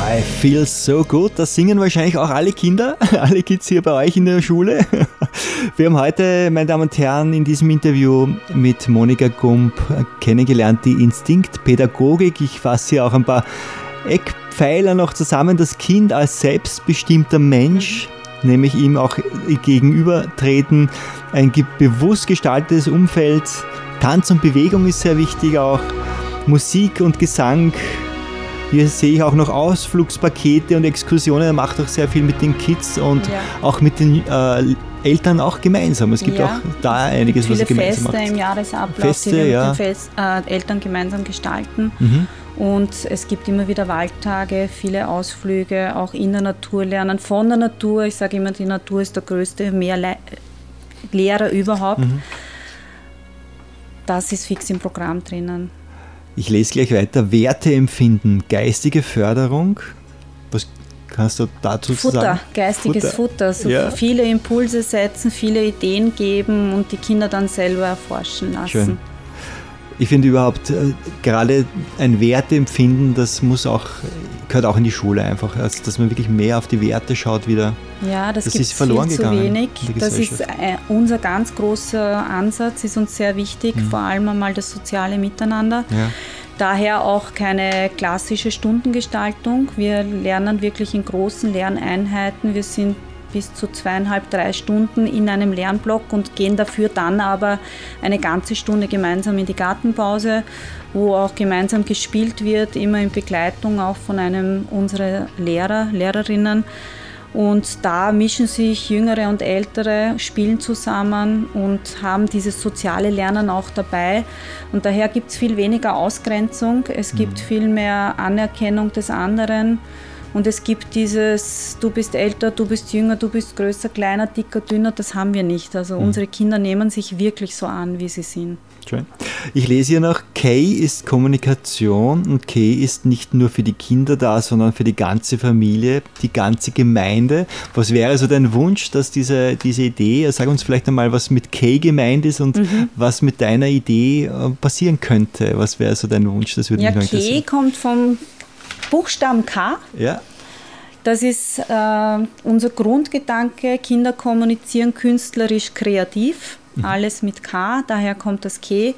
I feel so good. Das singen wahrscheinlich auch alle Kinder, alle Kids hier bei euch in der Schule. Wir haben heute, meine Damen und Herren, in diesem Interview mit Monika Gump kennengelernt, die Instinktpädagogik. Ich fasse hier auch ein paar Eckpfeiler noch zusammen. Das Kind als selbstbestimmter Mensch, nämlich ihm auch gegenübertreten, ein bewusst gestaltetes Umfeld. Tanz und Bewegung ist sehr wichtig auch. Musik und Gesang. Hier sehe ich auch noch Ausflugspakete und Exkursionen. Er macht auch sehr viel mit den Kids und auch mit den Eltern auch gemeinsam. Es gibt auch da einiges, was er gemeinsam macht. Viele Feste im Jahresablauf, Feste, die wir mit den Eltern gemeinsam gestalten. Mhm. Und es gibt immer wieder Waldtage, viele Ausflüge, auch in der Natur lernen, von der Natur. Ich sage immer, die Natur ist der größte Lehrer überhaupt. Mhm. Das ist fix im Programm drinnen. Ich lese gleich weiter. Werte empfinden, geistige Förderung. Was kannst du dazu sagen? Geistiges Futter. So viele Impulse setzen, viele Ideen geben und die Kinder dann selber erforschen lassen. Schön. Ich finde überhaupt, gerade ein Werteempfinden, das gehört auch in die Schule einfach, also, dass man wirklich mehr auf die Werte schaut wieder. Ja, das ist verloren viel gegangen. Zu wenig. Das ist unser ganz großer Ansatz, ist uns sehr wichtig, vor allem einmal das soziale Miteinander. Ja. Daher auch keine klassische Stundengestaltung. Wir lernen wirklich in großen Lerneinheiten. Wir sind bis zu 2,5-3 Stunden in einem Lernblock und gehen dafür dann aber eine ganze Stunde gemeinsam in die Gartenpause, wo auch gemeinsam gespielt wird, immer in Begleitung auch von einem unserer Lehrerinnen. Und da mischen sich Jüngere und Ältere, spielen zusammen und haben dieses soziale Lernen auch dabei. Und daher gibt es viel weniger Ausgrenzung, es gibt viel mehr Anerkennung des anderen. Und es gibt dieses, du bist älter, du bist jünger, du bist größer, kleiner, dicker, dünner, das haben wir nicht. Also unsere Kinder nehmen sich wirklich so an, wie sie sind. Schön. Ich lese hier noch, K ist Kommunikation und K ist nicht nur für die Kinder da, sondern für die ganze Familie, die ganze Gemeinde. Was wäre so dein Wunsch, dass diese Idee, sag uns vielleicht einmal, was mit K gemeint ist und was mit deiner Idee passieren könnte. Was wäre so dein Wunsch? Das würde mich interessieren. K kommt vom Buchstaben K. Ja. Das ist unser Grundgedanke. Kinder kommunizieren künstlerisch kreativ. Alles mit K, daher kommt das K.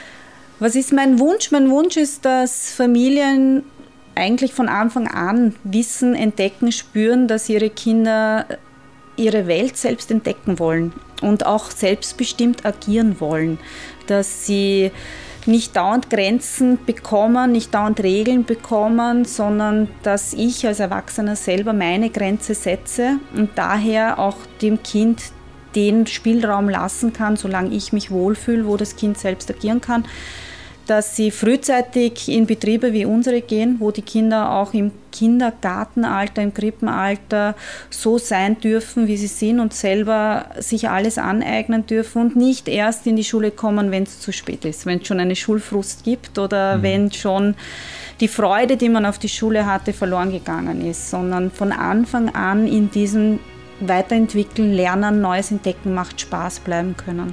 Was ist mein Wunsch? Mein Wunsch ist, dass Familien eigentlich von Anfang an wissen, entdecken, spüren, dass ihre Kinder ihre Welt selbst entdecken wollen und auch selbstbestimmt agieren wollen. Dass sie nicht dauernd Grenzen bekommen, nicht dauernd Regeln bekommen, sondern dass ich als Erwachsener selber meine Grenze setze und daher auch dem Kind den Spielraum lassen kann, solange ich mich wohlfühle, wo das Kind selbst agieren kann. Dass sie frühzeitig in Betriebe wie unsere gehen, wo die Kinder auch im Kindergartenalter, im Krippenalter so sein dürfen, wie sie sind und selber sich alles aneignen dürfen und nicht erst in die Schule kommen, wenn es zu spät ist, wenn es schon eine Schulfrust gibt oder wenn schon die Freude, die man auf die Schule hatte, verloren gegangen ist, sondern von Anfang an in diesem Weiterentwickeln, Lernen, Neues entdecken, macht Spaß bleiben können.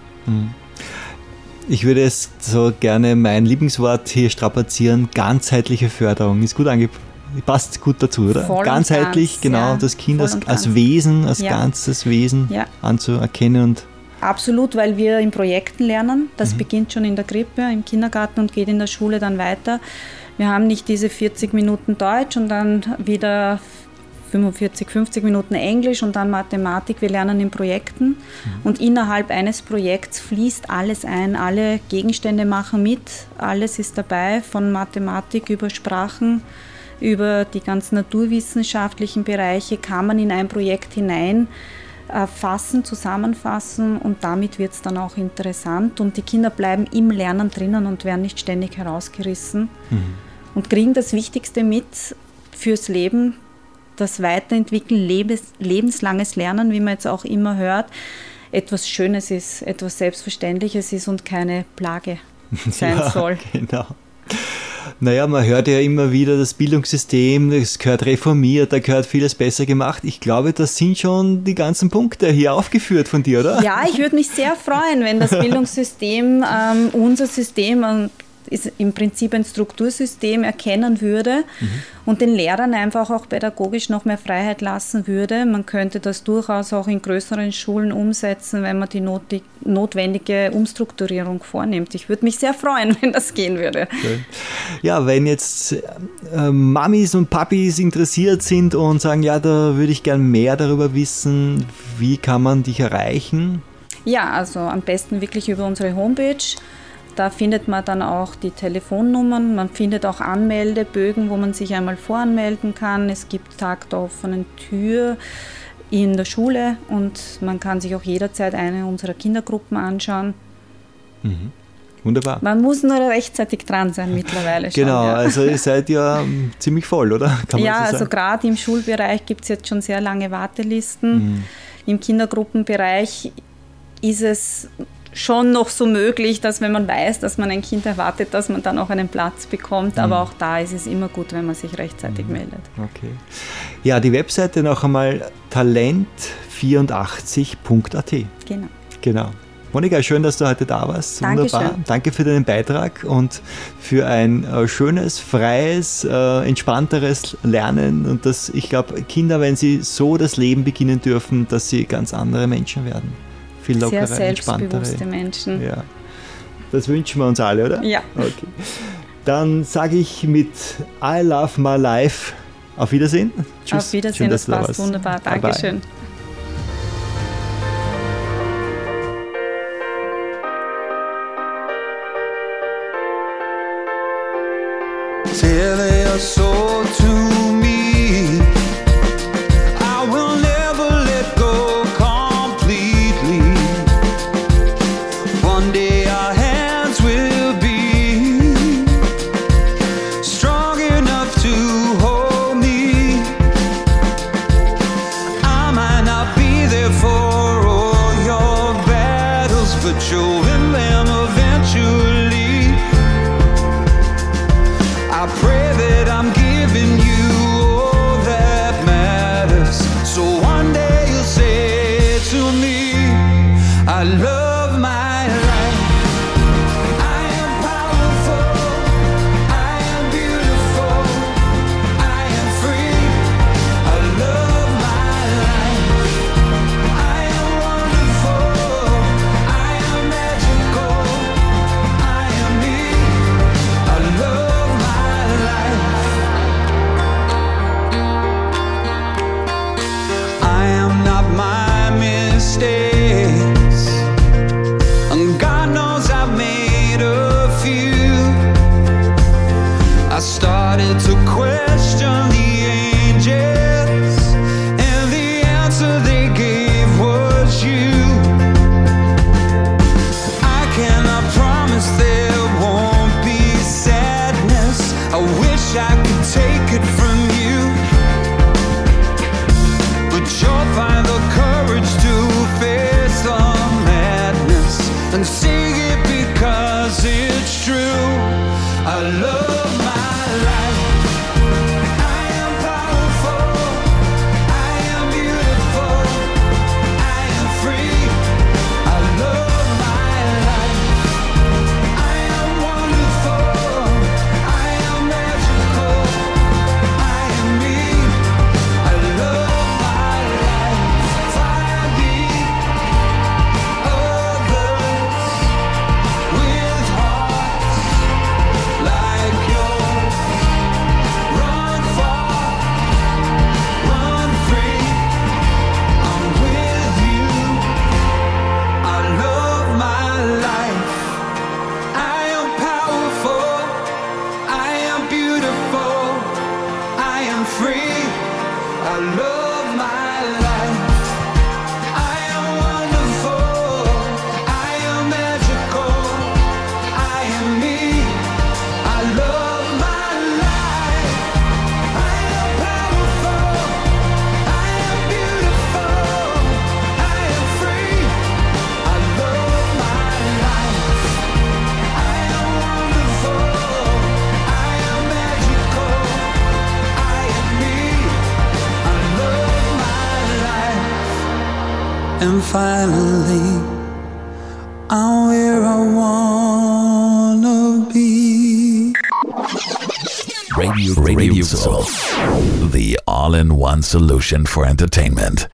Ich würde es so gerne mein Lieblingswort hier strapazieren, ganzheitliche Förderung. Ist gut passt gut dazu, oder? Voll ganzheitlich, ganz, genau, das Kind als Wesen, als ganzes Wesen anzuerkennen. Und absolut, weil wir in Projekten lernen. Das beginnt schon in der Krippe, im Kindergarten und geht in der Schule dann weiter. Wir haben nicht diese 40 Minuten Deutsch und dann wieder 45, 50 Minuten Englisch und dann Mathematik. Wir lernen in Projekten und innerhalb eines Projekts fließt alles ein. Alle Gegenstände machen mit, alles ist dabei, von Mathematik über Sprachen, über die ganzen naturwissenschaftlichen Bereiche kann man in ein Projekt hinein fassen, zusammenfassen und damit wird es dann auch interessant und die Kinder bleiben im Lernen drinnen und werden nicht ständig herausgerissen und kriegen das Wichtigste mit fürs Leben, das Weiterentwickeln, lebenslanges Lernen, wie man jetzt auch immer hört, etwas Schönes ist, etwas Selbstverständliches ist und keine Plage sein soll. Genau. Naja, man hört ja immer wieder, das Bildungssystem, das gehört reformiert, da gehört vieles besser gemacht. Ich glaube, das sind schon die ganzen Punkte hier aufgeführt von dir, oder? Ja, ich würde mich sehr freuen, wenn das Bildungssystem, unser System, ist im Prinzip ein Struktursystem erkennen würde und den Lehrern einfach auch pädagogisch noch mehr Freiheit lassen würde. Man könnte das durchaus auch in größeren Schulen umsetzen, wenn man die notwendige Umstrukturierung vornimmt. Ich würde mich sehr freuen, wenn das gehen würde. Schön. Ja, wenn jetzt Mamis und Papis interessiert sind und sagen, ja, da würde ich gern mehr darüber wissen, wie kann man dich erreichen? Ja, also am besten wirklich über unsere Homepage. Da findet man dann auch die Telefonnummern. Man findet auch Anmeldebögen, wo man sich einmal voranmelden kann. Es gibt Tag der offenen Tür in der Schule und man kann sich auch jederzeit eine unserer Kindergruppen anschauen. Wunderbar. Man muss nur rechtzeitig dran sein mittlerweile schon. Genau, ja. also ihr seid ja ziemlich voll, oder? Kann man ja, so also sagen? gerade im Schulbereich gibt es jetzt schon sehr lange Wartelisten. Im Kindergruppenbereich ist es schon noch so möglich, dass wenn man weiß, dass man ein Kind erwartet, dass man dann auch einen Platz bekommt. Aber auch da ist es immer gut, wenn man sich rechtzeitig meldet. Okay. Ja, die Webseite noch einmal talent84.at. Genau. Monika, schön, dass du heute da warst. Dankeschön. Wunderbar. Danke für deinen Beitrag und für ein schönes, freies, entspannteres Lernen. Und dass ich glaube, Kinder, wenn sie so das Leben beginnen dürfen, dass sie ganz andere Menschen werden. Viel lockerer, sehr entspanntere. selbstbewusste Menschen. Ja. Das wünschen wir uns alle, oder? Ja. Okay. Dann sage ich mit I Love My Life auf Wiedersehen. Tschüss. Auf Wiedersehen, Schön, das dass du da passt warst. wunderbar. Bye, bye. Dankeschön. Sell your soul to me. I will never let go completely. One day our hands will be strong enough to hold me. I might not be there for all your battles, but you'll win them eventually. I pray that I'm giving you all that matters. So one day you'll say to me, I love my life. I am powerful. I am beautiful. I am free. I love my life. I am wonderful. I am magical. I am me. I love I am not my mistakes, and God knows I've made a few. I started to question the angels, and the answer they gave was you. I cannot promise there won't be sadness. I wish I could take it from you, but you'll find the courage to face the madness and sing it because it's true. I love my life. I am powerful. I am beautiful. I am free. I love my life. I am wonderful. I am magical. I am me. I love my life. Fire me, others with hearts like yours. Run far, run free. I'm with you. I love my life. I am powerful. I am beautiful. I am free. I love my life. I am wonderful. I am magical. I am me. I love my life. I am powerful. I am beautiful. I am free. I love my life. I am wonderful. I am magical. I am me. I love my life. And finally, I'm where I wanna be. Radio Soul, the all-in-one solution for entertainment.